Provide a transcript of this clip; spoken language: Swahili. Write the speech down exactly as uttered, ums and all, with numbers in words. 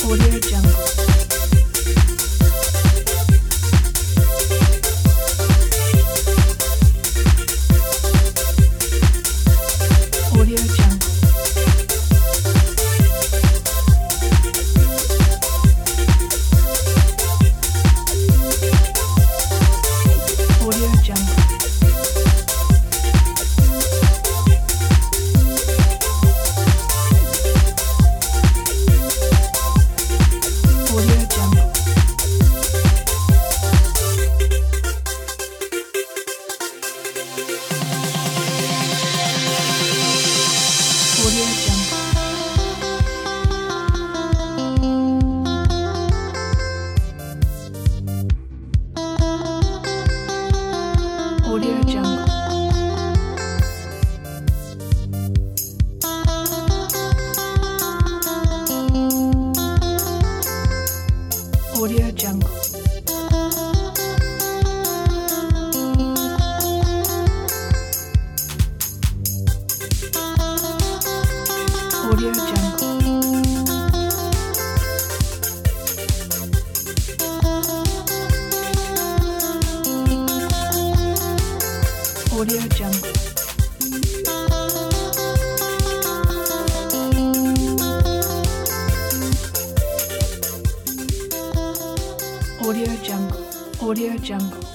Audio Jungle. Audio Jungle. Audio Jungle. Audio Jungle. Audio Jungle. Audio Jungle. Audio Jungle. Audio Jungle. Audio Jungle. Audio Jungle.